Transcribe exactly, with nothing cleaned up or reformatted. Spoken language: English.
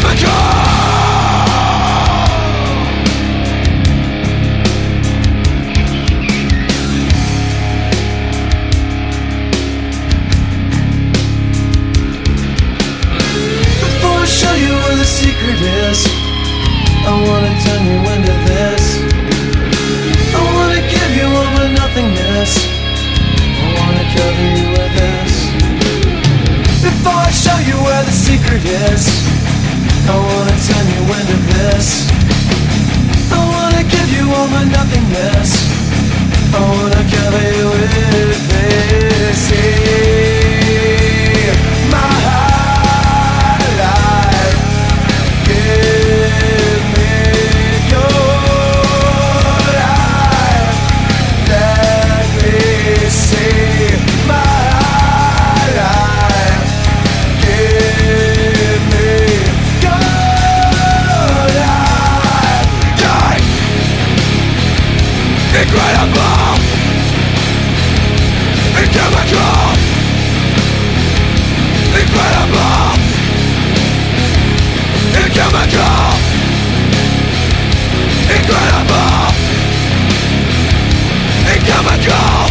I wanna turn you into this. I wanna give you all my nothingness. I wanna cover you with this. Before I show you where the secret is, I wanna turn you into this. I wanna give you all my nothingness. I wanna cover you with this. See my highlight. Give me your life. Let me see my highlight. Give me your life. Die. Incredible. Incredible. Incredible. Incredible. Incredible. Incredible.